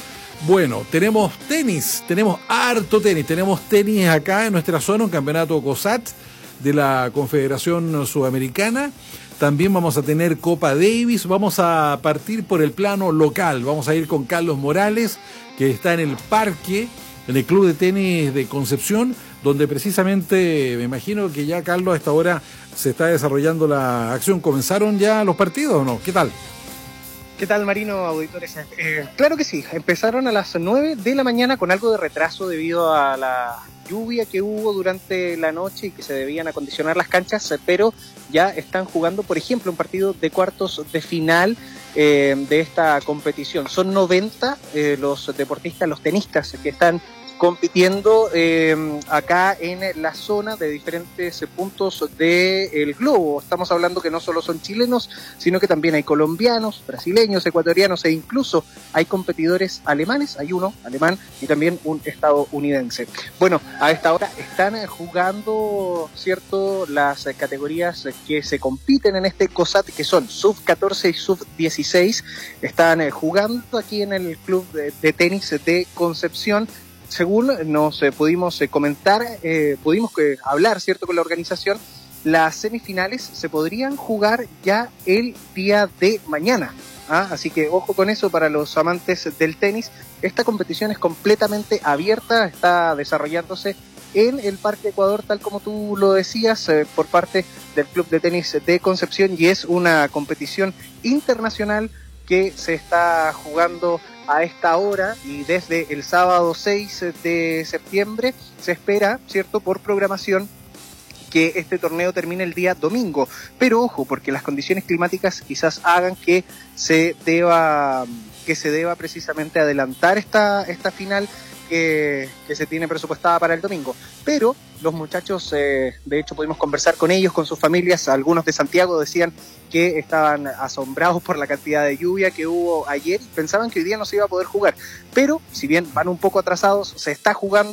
Bueno, tenemos tenis, tenemos harto tenis, tenemos tenis acá en nuestra zona, un campeonato COSAT de la Confederación Sudamericana. También vamos a tener Copa Davis. Vamos a partir por el plano local. Vamos a ir con Carlos Morales, que está en el parque, en el Club de Tenis de Concepción, donde precisamente, me imagino que ya, Carlos, a esta hora se está desarrollando la acción. ¿Comenzaron ya los partidos o no? ¿Qué tal? ¿Qué tal, Marino, auditores? Eh, claro que sí, empezaron a las nueve de la mañana con algo de retraso debido a la lluvia que hubo durante la noche y que se debían acondicionar las canchas, pero ya están jugando, por ejemplo, un partido de cuartos de final eh, de esta competición. Son noventa eh, los deportistas, los tenistas que están compitiendo eh, acá en la zona de diferentes puntos del globo. Estamos hablando que no solo son chilenos, sino que también hay colombianos, brasileños, ecuatorianos e incluso hay competidores alemanes, hay uno alemán y también un estadounidense. Bueno, a esta hora están jugando, ¿cierto?, las categorías que se compiten en este COSAT, que son sub catorce y sub dieciséis. Están jugando aquí en el Club de, de Tenis de Concepción. Según nos eh, pudimos eh, comentar, eh, pudimos eh, hablar, ¿cierto?, con la organización, las semifinales se podrían jugar ya el día de mañana. ¿ah? Así que ojo con eso para los amantes del tenis. Esta competición es completamente abierta, está desarrollándose en el Parque Ecuador, tal como tú lo decías, eh, por parte del Club de Tenis de Concepción, y es una competición internacional que se está jugando a esta hora y desde el sábado seis de septiembre. Se espera, ¿cierto?, por programación, que este torneo termine el día domingo. Pero ojo, porque las condiciones climáticas quizás hagan que se deba, que se deba precisamente adelantar esta, esta final que, que se tiene presupuestada para el domingo. Pero los muchachos, eh, de hecho pudimos conversar con ellos, con sus familias. Algunos de Santiago decían que estaban asombrados por la cantidad de lluvia que hubo ayer y pensaban que hoy día no se iba a poder jugar. Pero, si bien van un poco atrasados, se está jugando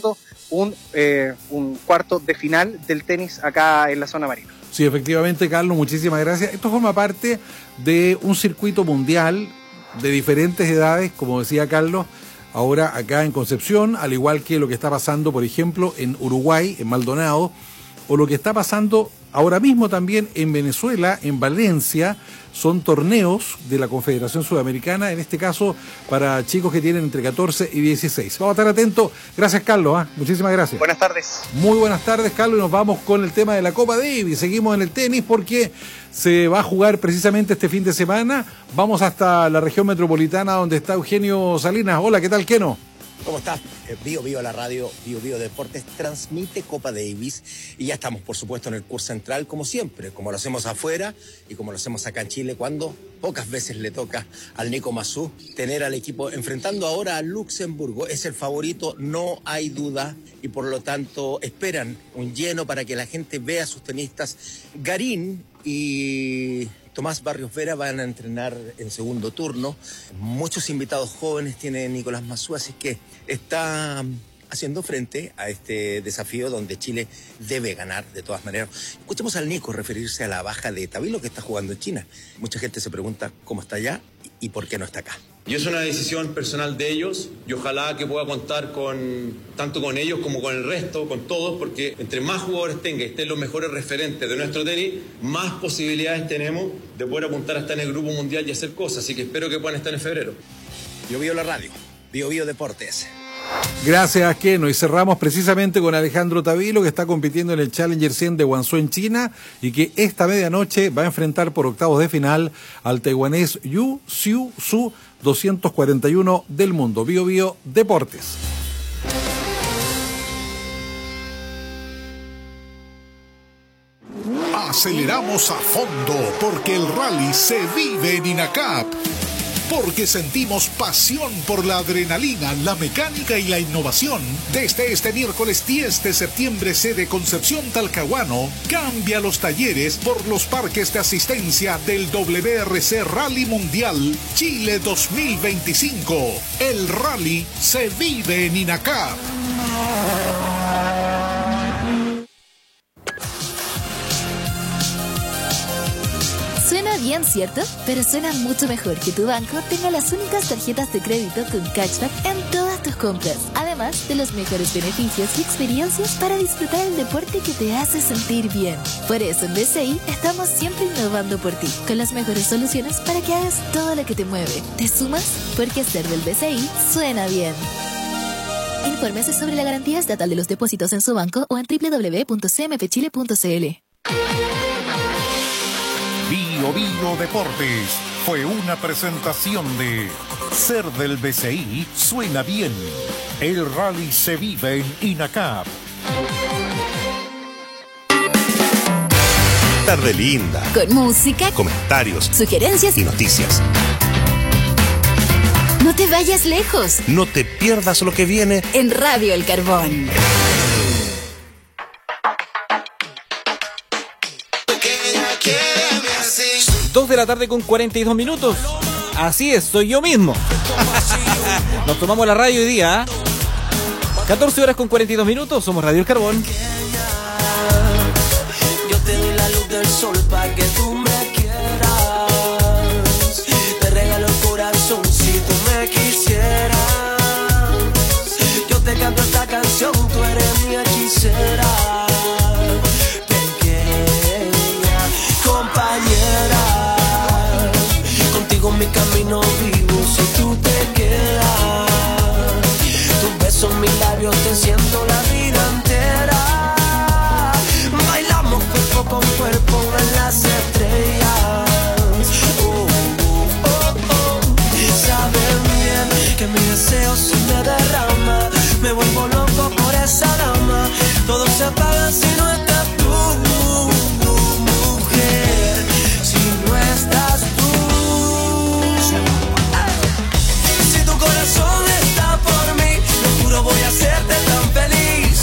un, eh, un cuarto de final del tenis acá en la zona marina. Sí, efectivamente, Carlos, muchísimas gracias. Esto forma parte de un circuito mundial de diferentes edades, como decía Carlos, ahora acá en Concepción, al igual que lo que está pasando, por ejemplo, en Uruguay, en Maldonado, o lo que está pasando ahora mismo también en Venezuela, en Valencia. Son torneos de la Confederación Sudamericana, en este caso para chicos que tienen entre catorce y dieciséis. Vamos a estar atentos. Gracias, Carlos. ¿eh? Muchísimas gracias. Buenas tardes. Muy buenas tardes, Carlos. Y nos vamos con el tema de la Copa Davis. Seguimos en el tenis porque se va a jugar precisamente este fin de semana. Vamos hasta la región metropolitana donde está Eugenio Salinas. Hola, ¿qué tal, Keno? ¿Cómo estás? Bio Bio la radio, Bio Bio Deportes transmite Copa Davis y ya estamos, por supuesto, en el curso central, como siempre, como lo hacemos afuera y como lo hacemos acá en Chile, cuando pocas veces le toca al Nico Massú tener al equipo enfrentando ahora a Luxemburgo. Es el favorito, no hay duda, y por lo tanto esperan un lleno para que la gente vea a sus tenistas. Garín y Tomás Barrios Vera van a entrenar en segundo turno. Muchos invitados jóvenes tiene Nicolás Massú, así que está haciendo frente a este desafío donde Chile debe ganar de todas maneras. Escuchemos al Nico referirse a la baja de Tabilo, que está jugando en China. Mucha gente se pregunta cómo está allá y por qué no está acá. Y es una decisión personal de ellos y ojalá que pueda contar con tanto con ellos como con el resto, con todos, porque entre más jugadores tenga y estén los mejores referentes de nuestro tenis, más posibilidades tenemos de poder apuntar hasta en el grupo mundial y hacer cosas. Así que espero que puedan estar en febrero. Bio Bio la radio, Bio Bio Deportes. Gracias, Keno. Y cerramos precisamente con Alejandro Tabilo, que está compitiendo en el Challenger cien de Guangzhou en China y que esta medianoche va a enfrentar por octavos de final al taiwanés Yu Xiu Su, doscientos cuarenta y uno del mundo. Bio Bio Deportes. Aceleramos a fondo porque el rally se vive en INACAP. Porque sentimos pasión por la adrenalina, la mecánica y la innovación. Desde este miércoles diez de septiembre, sede Concepción Talcahuano, cambia los talleres por los parques de asistencia del W R C Rally Mundial Chile dos mil veinticinco. El rally se vive en INACAP. Suena bien, ¿cierto? Pero suena mucho mejor que tu banco tenga las únicas tarjetas de crédito con cashback en todas tus compras. Además de los mejores beneficios y experiencias para disfrutar el deporte que te hace sentir bien. Por eso en B C I estamos siempre innovando por ti, con las mejores soluciones para que hagas todo lo que te mueve. ¿Te sumas? Porque ser del B C I suena bien. Infórmese sobre la garantía estatal de los depósitos en su banco o en doble u doble u doble u punto c m f chile punto c l. Bio Bio Deportes fue una presentación de Ser del B C I suena bien. El rally se vive en INACAP. Tarde linda. Con música, comentarios, sugerencias y noticias. No te vayas lejos. No te pierdas lo que viene en Radio El Carbón. dos de la tarde con cuarenta y dos minutos. Así es, soy yo mismo. Nos tomamos la radio hoy día. catorce horas con cuarenta y dos minutos. Somos Radio El Carbón. Yo te doy la luz del sol para que tú me quieras. Te regalo el corazón si tú me quisieras. Yo te canto esta canción, tú eres mi hechicera. Pequeña compañera, contigo mi camino vivo si tú te quedas. Tus besos, mis labios, te siento la vida entera. Bailamos cuerpo con cuerpo en las estrellas. Oh, oh, oh, oh. Saben bien que mi deseo se me derrama. Me vuelvo loco por esa dama. Todo se apaga si no estás tú, mujer. Si no estás tú. Si tu corazón está por mí, lo juro voy a hacerte tan feliz.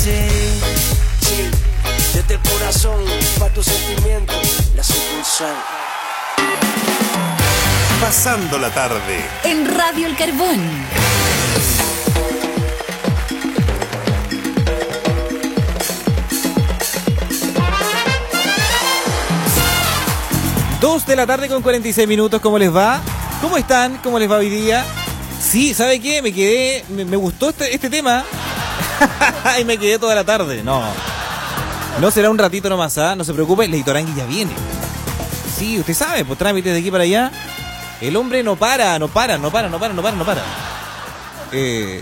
Sí, sí, desde el corazón, para tus sentimientos, la sucursal. Pasando la tarde en Radio El Carbón. Dos de la tarde con cuarenta y seis minutos, ¿cómo les va? ¿Cómo están? ¿Cómo les va hoy día? Sí, ¿sabe qué? Me quedé, me, me gustó este, este tema y me quedé toda la tarde. No, no será un ratito nomás, ¿ah? No se preocupe, Leitorangui ya viene. Sí, usted sabe, pues trámites de aquí para allá. El hombre no para, no para, no para, no para, no para, no para. Eh...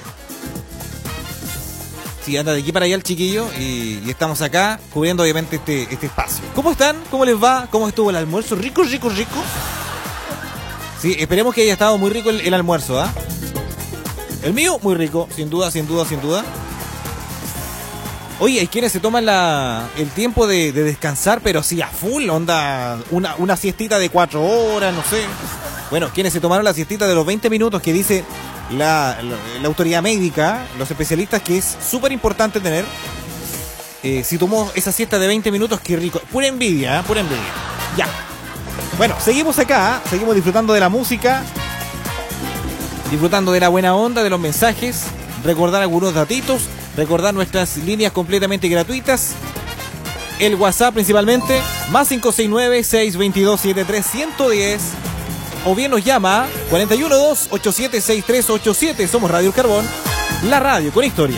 Sí, anda de aquí para allá el chiquillo y, y estamos acá cubriendo obviamente este, este espacio. ¿Cómo están? ¿Cómo les va? ¿Cómo estuvo el almuerzo? ¿Rico, rico, rico? Sí, esperemos que haya estado muy rico el, el almuerzo, ¿ah? ¿eh? El mío, muy rico, sin duda, sin duda, sin duda. Oye, hay quienes se toman la, el tiempo de, de descansar, pero sí a full, onda, una, una siestita de cuatro horas, no sé. Bueno, quienes se tomaron la siestita de los veinte minutos que dice la, la, la autoridad médica, los especialistas, que es súper importante tener. Eh, si tomó esa siesta de veinte minutos, qué rico. Pura envidia, ¿eh? Pura envidia. Ya. Bueno, seguimos acá, ¿eh? Seguimos disfrutando de la música, disfrutando de la buena onda, de los mensajes, recordar algunos datitos, recordar nuestras líneas completamente gratuitas, el WhatsApp principalmente, más cinco seis nueve, seis dos dos, siete tres uno cero, o bien nos llama cuatro uno dos, ocho siete seis tres ocho siete. Somos Radio El Carbón, la radio con historia.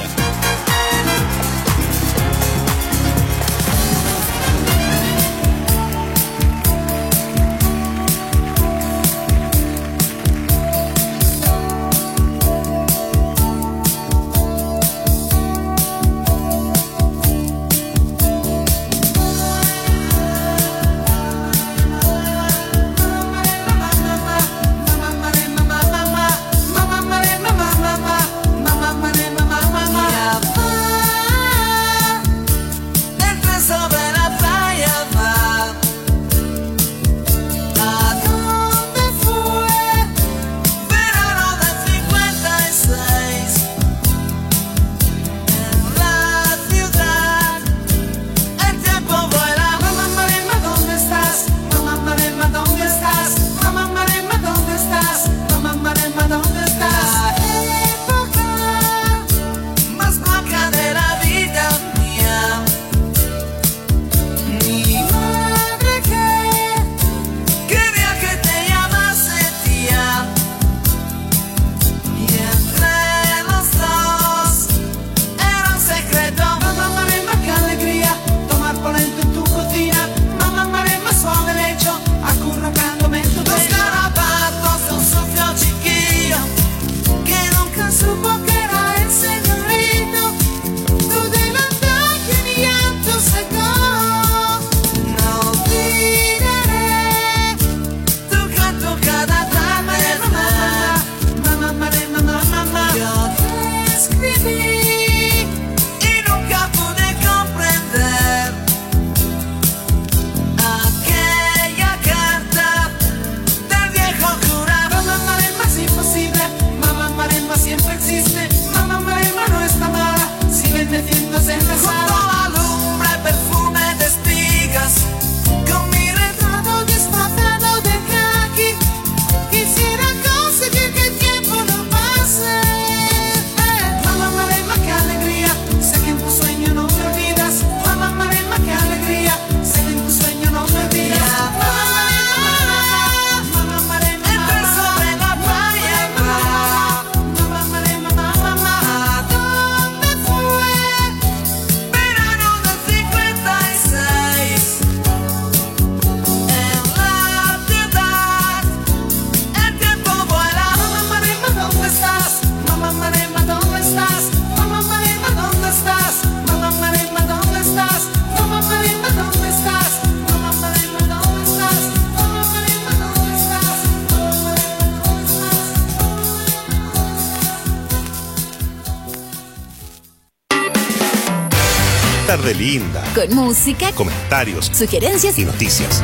Tarde linda. Con música, comentarios, sugerencias y noticias.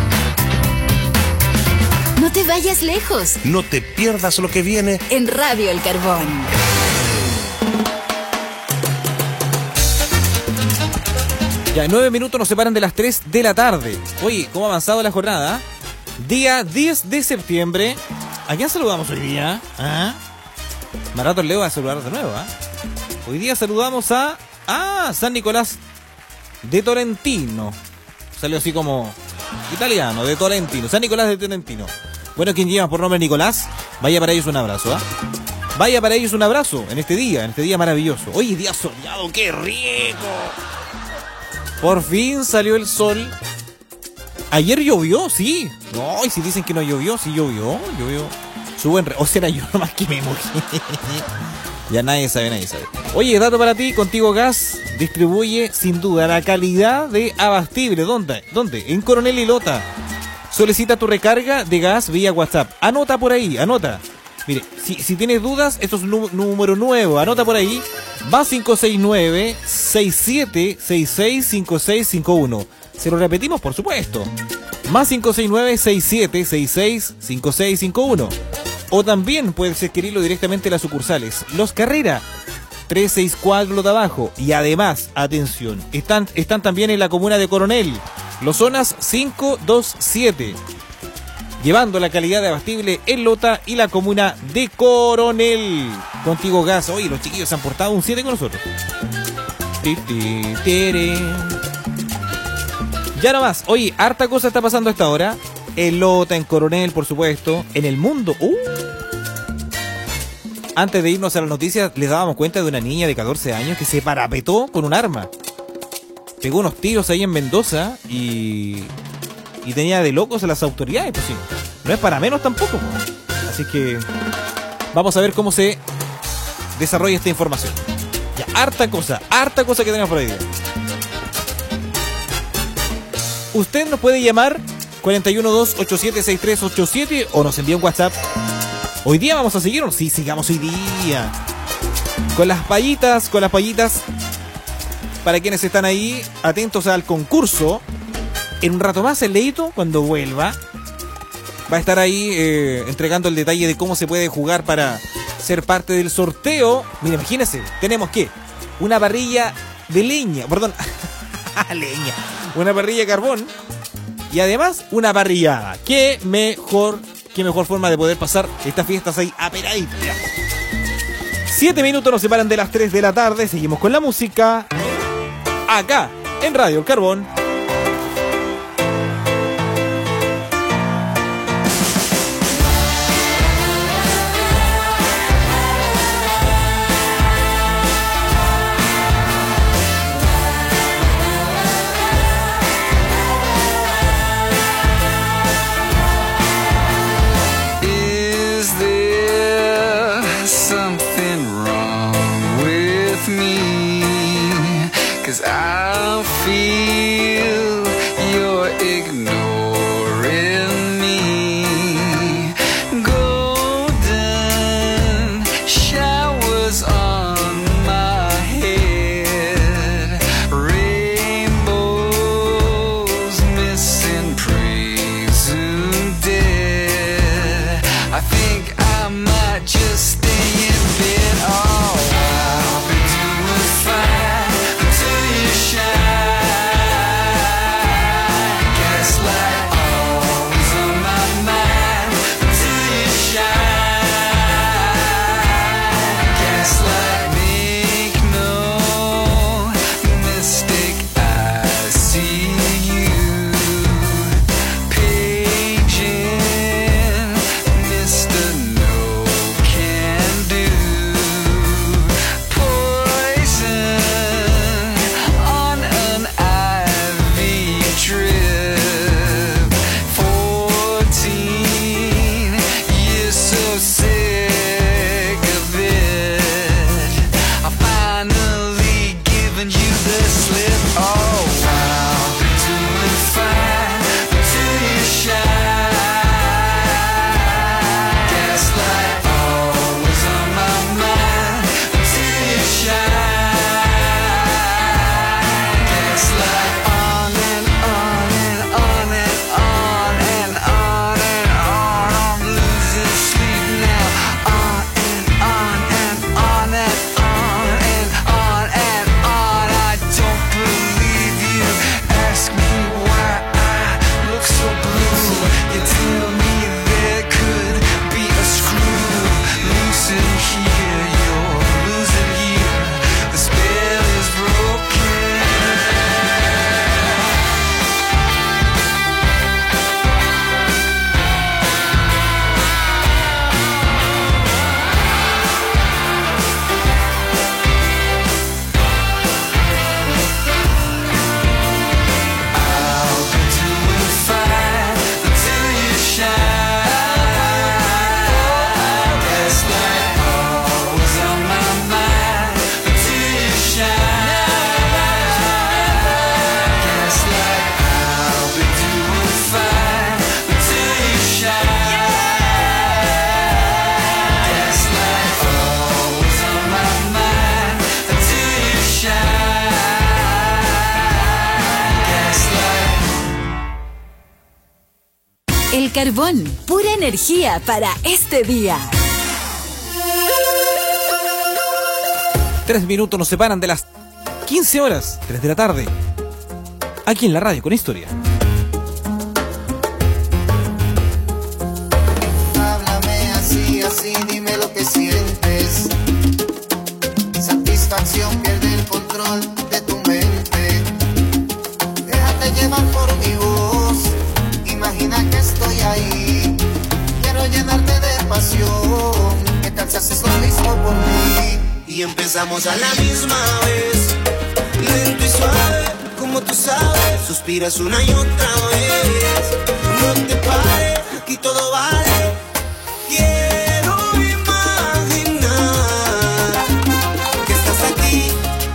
No te vayas lejos. No te pierdas lo que viene en Radio El Carbón. Ya, nueve minutos nos separan de las tres de la tarde. Oye, ¿cómo ha avanzado la jornada? Día diez de septiembre. ¿A quién saludamos hoy día? ¿Ah? Marato Leo va a saludar de nuevo, ¿ah? Hoy día saludamos a... Ah, San Nicolás de Tolentino. Salió así como italiano, de Tolentino. San Nicolás de Tolentino. Bueno, quien lleva por nombre Nicolás, vaya para ellos un abrazo, ¿ah? Vaya para ellos un abrazo en este día, en este día maravilloso. Oye, día soleado, qué rico. Por fin salió el sol. Ayer llovió, sí. No, y si dicen que no llovió, sí llovió, llovió. Subo en re... O será yo nomás que me mojé. Ya nadie sabe, nadie sabe. Oye, dato para ti, Contigo Gas distribuye sin duda la calidad de abastible. ¿Dónde? ¿Dónde? En Coronel y Lota. Solicita tu recarga de gas vía WhatsApp. Anota por ahí, anota. Mire, si, si tienes dudas, esto es un número nuevo. Anota por ahí. Más cinco seis nueve, seis siete seis seis, cinco seis cinco uno. Se lo repetimos, por supuesto. Más cinco seis nueve, seis siete seis seis, cinco seis cinco uno. O también puedes adquirirlo directamente en las sucursales Los Carrera, trescientos sesenta y cuatro de abajo. Y además, atención, están, están también en la comuna de Coronel, Los Zonas quinientos veintisiete. Llevando la calidad de abastible en Lota y la comuna de Coronel. Contigo Gas. Oye, los chiquillos se han portado un siete con nosotros. Ya nomás. Oye, harta cosa está pasando a esta hora. En Lota, en Coronel, por supuesto. En el mundo. Uh. Antes de irnos a las noticias, les dábamos cuenta de una niña de catorce años que se parapetó con un arma. Pegó unos tiros ahí en Mendoza y... Y tenía de locos a las autoridades, pues sí. No es para menos tampoco. Así que vamos a ver cómo se desarrolla esta información. Ya, harta cosa, harta cosa que tenemos por ahí. Usted nos puede llamar cuatro uno dos, ocho siete seis tres ocho siete o nos envía un WhatsApp. Hoy día vamos a seguir, sí, sigamos hoy día. Con las payitas, con las payitas. Para quienes están ahí, atentos al concurso. En un rato más, el Leito, cuando vuelva, va a estar ahí eh, entregando el detalle de cómo se puede jugar para ser parte del sorteo. Mira, imagínense, tenemos que una parrilla de leña, perdón, leña, una parrilla de carbón y además una parrillada. Qué mejor, qué mejor forma de poder pasar estas fiestas ahí aperaditas. Siete minutos nos separan de las tres de la tarde. Seguimos con la música acá en Radio El Carbón. I feel you're ignoring me. Golden showers on my head, rainbows missing, presumed dead. I think I might just stay in bed. Oh, I'll be doing fine. Shine. carbón. Pura energía para este día. Tres minutos nos separan de las quince horas, tres de la tarde. Aquí en la radio con historia. Háblame así, así, dime lo que sientes. Satisfacción, pierde el control de tu mente. Déjate llevar por mi voz. Imagina que estoy ahí. Quiero llenarte de pasión. ¿Qué tal si haces lo mismo por mí? Y empezamos a la misma vez, lento y suave, como tú sabes. Suspiras una y otra vez. No te pares, aquí todo vale. Quiero imaginar que estás aquí,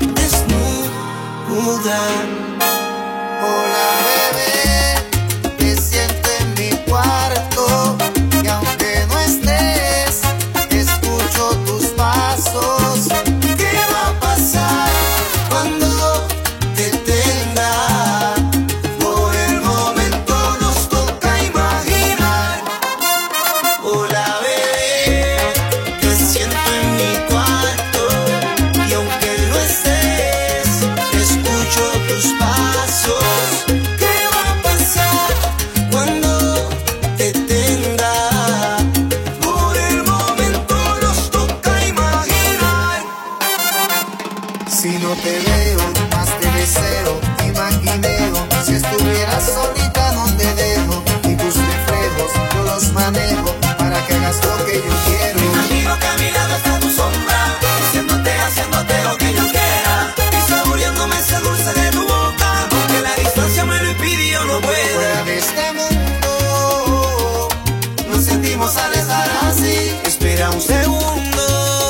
desnuda. Hola bebé, te siento en mi cuarto. Y aunque no estés, escucho tus pasos. ¿Qué va a pasar cuando te tenga? Por el momento nos toca imaginar. Hola bebé, te siento en mi cuarto. Y aunque no estés, escucho tus pasos. ¿Qué va a pasar cuando te tenga? Por el momento nos toca imaginar. Si no te veo, más te deseo, imagineo. Si estuvieras solita, no te dejo. Y tus reflejos yo los manejo para que hagas lo que yo quiero. Me imagino que a mi lado está tu sombra, diciéndote, haciéndote lo que yo quiera. Y saboreándome ese dulce de tu boca. Aunque la distancia me lo impide, yo no puedo. Fuera de este mundo, nos sentimos al estar así. Espera un segundo,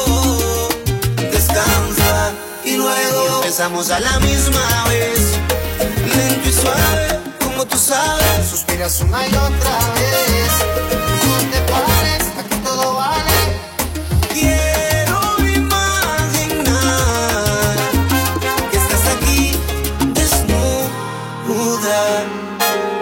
descansa y luego empezamos a la misma vez, lento y suave, como tú sabes. Suspiras una y otra vez. No te pares, aquí todo vale. Quiero imaginar que estás aquí, desnuda.